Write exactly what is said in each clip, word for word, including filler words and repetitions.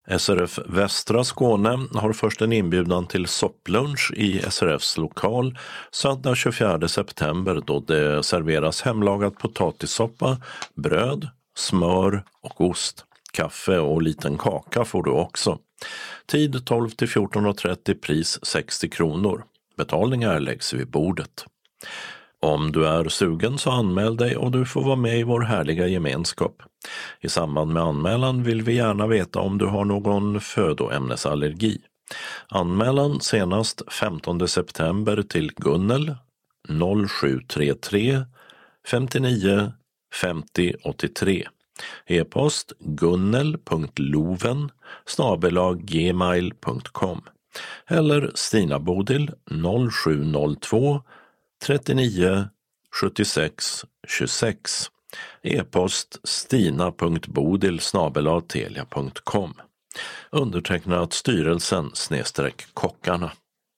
S R F Västra Skåne har först en inbjudan till sopplunch i S R F:s lokal söndag tjugofjärde september då det serveras hemlagad potatissoppa, bröd, smör och ost. Kaffe och liten kaka får du också. Tid tolv till fjorton och trettio, pris sextio kronor. Betalning erläggs vid bordet. Om du är sugen så anmäl dig och du får vara med i vår härliga gemenskap. I samband med anmälan vill vi gärna veta om du har någon födoämnesallergi. Anmälan senast femtonde september till Gunnel noll sju tre tre femtionio femtio åttiotre. E-post gunnel punkt loven snabel-a gmail punkt com eller Stina Bodil noll sju noll två trettionio sjuttiosex tjugosex. E-post stina punkt bodil snabel-a telia punkt com. Undertecknat styrelsen snedstreck kockarna.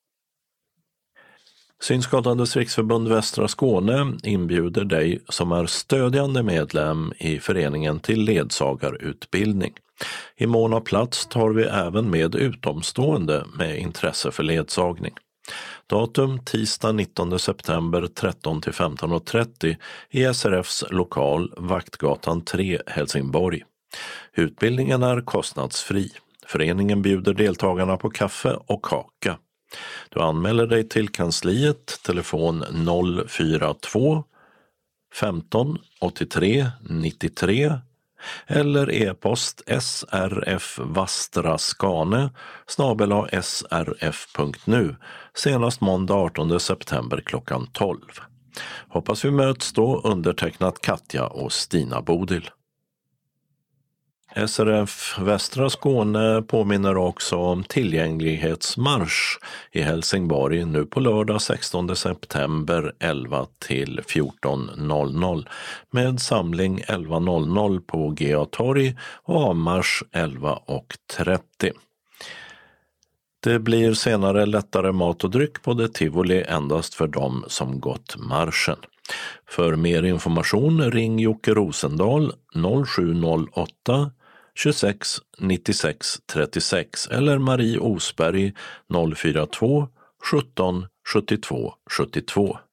Synskadades riksförbund Västra Skåne inbjuder dig som är stödjande medlem i föreningen till ledsagarutbildning. I mån av plats tar vi även med utomstående med intresse för ledsagning. Datum tisdag nittonde september tretton till femton och trettio i S R F:s lokal Vaktgatan tre, Helsingborg. Utbildningen är kostnadsfri. Föreningen bjuder deltagarna på kaffe och kaka. Du anmäler dig till kansliet, telefon noll fyra två femton åttiotre nittiotre eller e-post srfvastraskane snabel-a srf punkt nu senast måndag artonde september klockan tolv. Hoppas vi möts då, undertecknat Katja och Stina Bodil. S R F Västra Skåne påminner också om tillgänglighetsmarsch i Helsingborg nu på lördag sextonde september elva till fjorton noll noll med samling elva noll noll på G A-torg och avmarsch elva och trettio. Det blir senare lättare mat och dryck på det tivoli endast för dem som gått marschen. För mer information ring Jocke Rosendahl noll sju noll åtta tjugosex nittiosex trettiosex eller Marie Osberg noll fyra två sjutton sjuttiotvå sjuttiotvå.